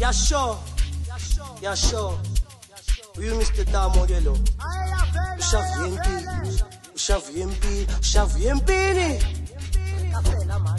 Yasho, Yasho, uyu Mr. Damo ke lo. Ushavu yempini. Yavela man.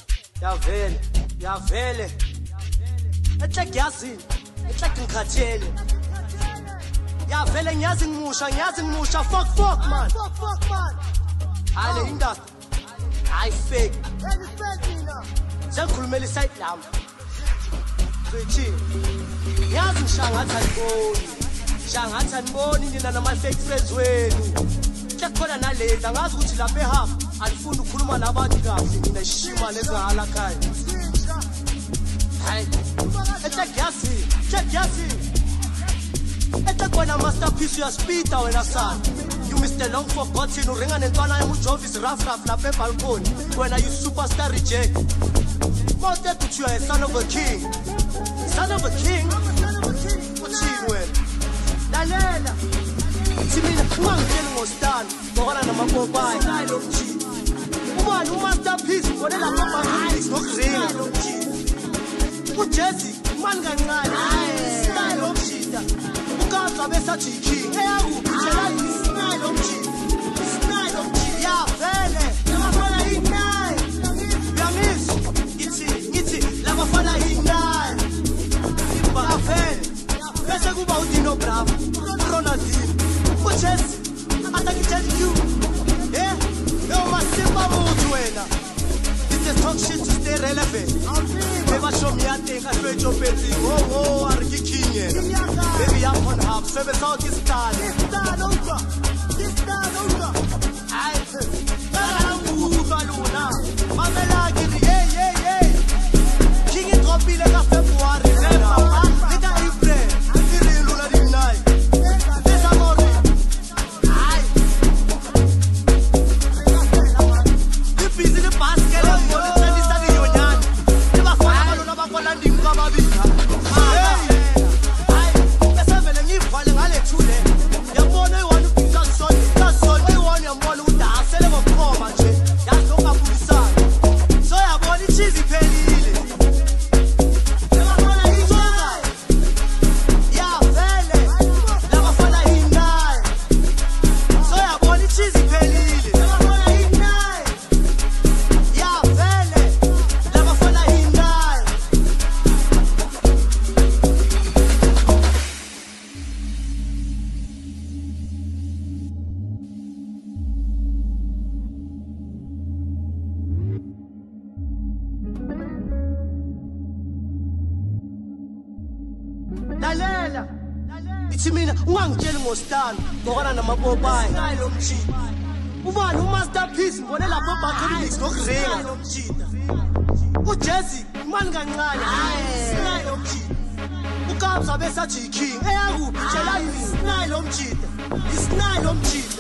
Yavele. Ehle gyazi, ehle ngikhathele. Yavele ngiyazi ngimusha, fuck man. Fuck man. Ale industry. I fake. Sengikhulumela iside lami. Sithi yazi ngishangathi aniboni nina nama fake friends wenu. Kukhona nalezi angazi ukuthi lapha ehalf anifuni ukukhuluma nabantu kahle mina ishima lezahala khaya. Hayi. Check yasi. Eta kona masterpiece ya speeder wena sana. You Mr. Long forgotten uringa nentwana emujovis rough lapha ebalcony. Wena you superstar reject. Wanted to you a son of a king. Son of a king? What's he doing? Lalela. Simina ungangeni ngostan. Ngokona namapopai. Ubani umasterpiece ngone lapha ebalcony ngokuringa. Ujesse man kancane. Style omshita. Ukaza besathi king. Eyakuphi style omshita. Style omshita. Ya vele. Ngafana inai. Yangisi. Ngithi labafana inai. Ya vele. Bese kuba uDino Bravo. Ronaldinho. Ujesse. Atakitshela you. Yo masimba muthi wena. This talk shit to stay relevant. Never show me a thing, I swear your petty. Oh, are you king? Baby, I'm on half, so it's all this time. This time over. I'm Baluna. Mamela, hey. King it drop in a February. It's a April. It's a lunar night. This I'm on it. You busy the basket of money. Lalela. Ithi mina ungangitshela ngostan ngokona namapopai. Style omshita. Ubani umasterpiece ngone lapha ebalcony ngokuringa. Ujesse man kancane. Style omshita. Ukabza besathi king. Eyakuphi tshela style omshita. Style omshita.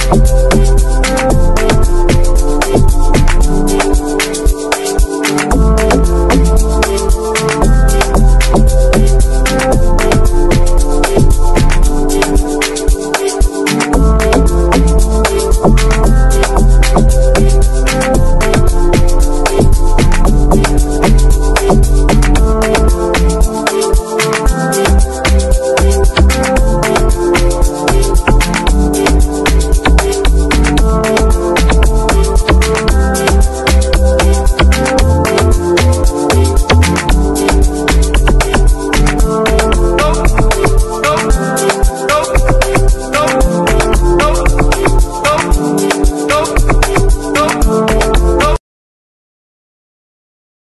Bye.